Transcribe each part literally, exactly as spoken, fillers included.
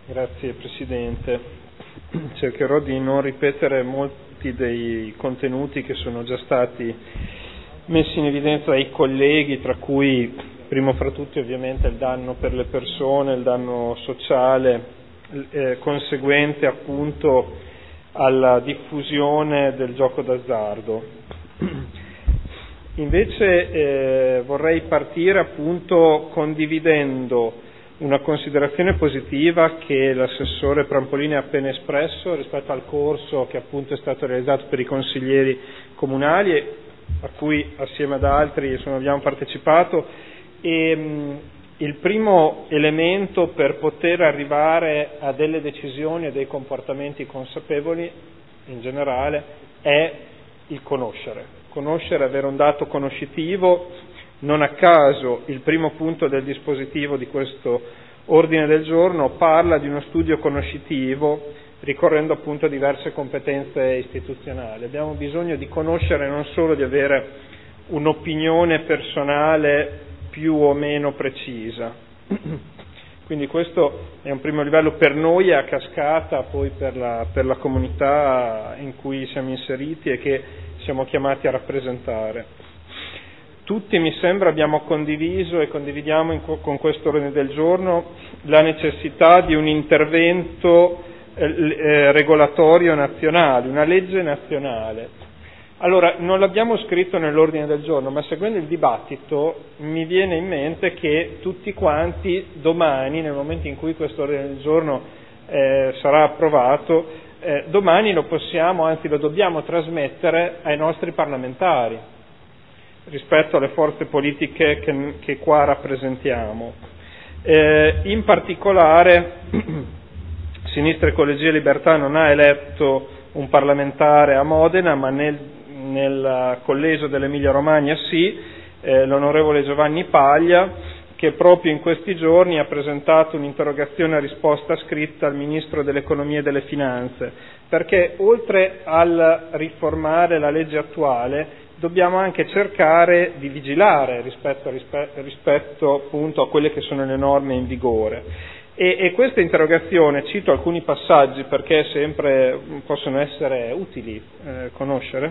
Grazie Presidente. Cercherò di non ripetere molti dei contenuti che sono già stati messi in evidenza dai colleghi, tra cui primo fra tutti ovviamente il danno per le persone, il danno sociale eh, conseguente appunto alla diffusione del gioco d'azzardo. Invece eh, vorrei partire appunto condividendo una considerazione positiva che l'assessore Prampolini ha appena espresso rispetto al corso che appunto è stato realizzato per i consiglieri comunali, a cui assieme ad altri insomma, abbiamo partecipato, e mh, il primo elemento per poter arrivare a delle decisioni e dei comportamenti consapevoli in generale è il conoscere, conoscere, avere un dato conoscitivo. Non a caso il primo punto del dispositivo di questo ordine del giorno parla di uno studio conoscitivo ricorrendo appunto a diverse competenze istituzionali. Abbiamo bisogno di conoscere, non solo di avere un'opinione personale più o meno precisa. Quindi questo è un primo livello per noi e a cascata poi per la, per la comunità in cui siamo inseriti e che siamo chiamati a rappresentare. Tutti, mi sembra, abbiamo condiviso e condividiamo in, con questo ordine del giorno la necessità di un intervento eh, eh, regolatorio nazionale, una legge nazionale. Allora, non l'abbiamo scritto nell'ordine del giorno, ma seguendo il dibattito mi viene in mente che tutti quanti domani, nel momento in cui questo ordine del giorno eh, sarà approvato, eh, domani lo possiamo, anzi lo dobbiamo trasmettere ai nostri parlamentari rispetto alle forze politiche che, che qua rappresentiamo. Eh, in particolare Sinistra Ecologia e Libertà non ha eletto un parlamentare a Modena, ma nel, nel collegio dell'Emilia Romagna sì, eh, l'onorevole Giovanni Paglia, che proprio in questi giorni ha presentato un'interrogazione a risposta scritta al Ministro dell'Economia e delle Finanze, perché oltre al riformare la legge attuale dobbiamo anche cercare di vigilare rispetto, rispetto, rispetto appunto a quelle che sono le norme in vigore. E, e questa interrogazione, cito alcuni passaggi perché sempre possono essere utili eh, conoscere,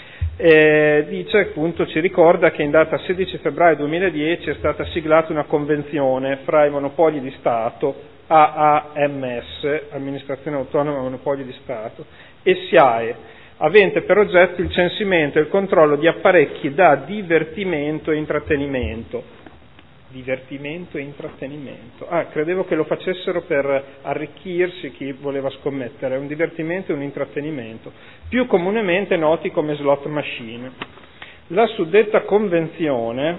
eh, dice appunto, ci ricorda che in data sedici febbraio duemiladieci è stata siglata una convenzione fra i monopoli di Stato, A A M S, Amministrazione Autonoma Monopoli di Stato, e SIAE, avente per oggetto il censimento e il controllo di apparecchi da divertimento e intrattenimento. Divertimento e intrattenimento. Ah, credevo che lo facessero per arricchirsi chi voleva scommettere. È un divertimento e un intrattenimento, più comunemente noti come slot machine. La suddetta convenzione,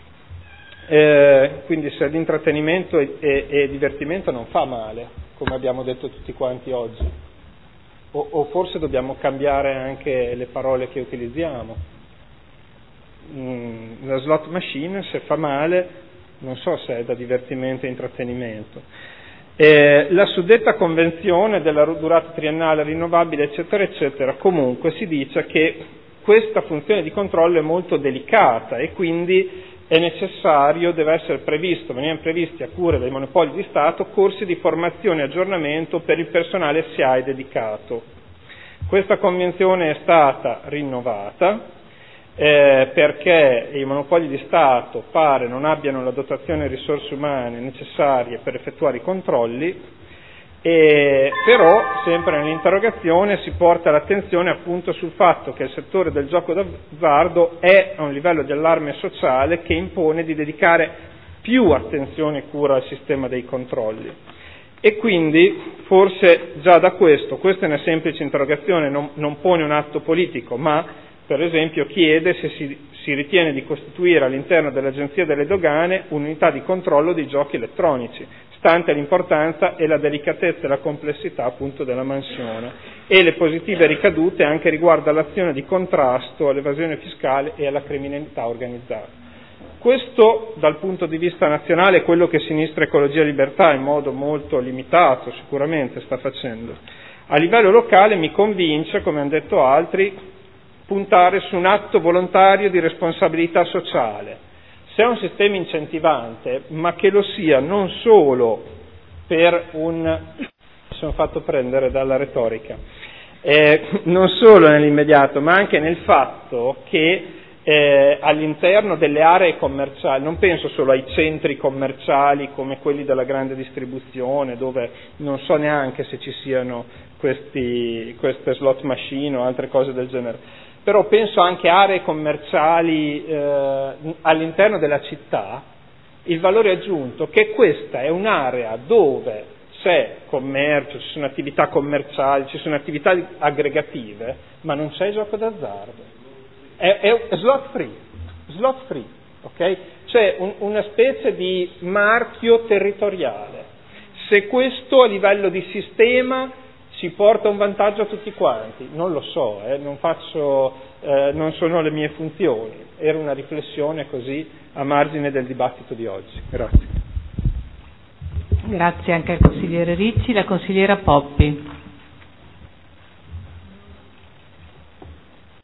eh, quindi se l'intrattenimento e, e, e divertimento non fa male, come abbiamo detto tutti quanti oggi, O, o forse dobbiamo cambiare anche le parole che utilizziamo. Mm, la slot machine, se fa male, non so se è da divertimento e intrattenimento. Eh, la suddetta convenzione della durata triennale rinnovabile, eccetera, eccetera, comunque si dice che questa funzione di controllo è molto delicata e quindi è necessario, deve essere previsto, venivano previsti a cura dei monopoli di Stato corsi di formazione e aggiornamento per il personale S I A E dedicato. Questa convenzione è stata rinnovata eh, perché i monopoli di Stato pare non abbiano la dotazione e risorse umane necessarie per effettuare i controlli. E però, sempre nell'interrogazione, si porta l'attenzione appunto sul fatto che il settore del gioco d'azzardo è a un livello di allarme sociale che impone di dedicare più attenzione e cura al sistema dei controlli. E quindi, forse già da questo, questa è una semplice interrogazione, non, non pone un atto politico, ma per esempio chiede se si, si ritiene di costituire all'interno dell'Agenzia delle Dogane un'unità di controllo dei giochi elettronici, stante l'importanza e la delicatezza e la complessità appunto della mansione e le positive ricadute anche riguardo all'azione di contrasto all'evasione fiscale e alla criminalità organizzata. Questo dal punto di vista nazionale è quello che Sinistra Ecologia e Libertà in modo molto limitato sicuramente sta facendo. A livello locale mi convince, come hanno detto altri, puntare su un atto volontario di responsabilità sociale. Se è un sistema incentivante, ma che lo sia non solo per un... mi sono fatto prendere dalla retorica, eh, non solo nell'immediato, ma anche nel fatto che eh, all'interno delle aree commerciali, non penso solo ai centri commerciali come quelli della grande distribuzione, dove non so neanche se ci siano questi, queste slot machine o altre cose del genere, però penso anche a aree commerciali eh, all'interno della città, il valore aggiunto che questa è un'area dove c'è commercio, ci sono attività commerciali, ci sono attività aggregative, ma non c'è gioco d'azzardo. È, è slot free, slot free, ok? C'è un, una specie di marchio territoriale. Se questo a livello di sistema ci porta un vantaggio a tutti quanti, non lo so, eh, non faccio, eh, non sono le mie funzioni. Era una riflessione così a margine del dibattito di oggi. Grazie. Grazie anche al consigliere Ricci. La consigliera Poppi.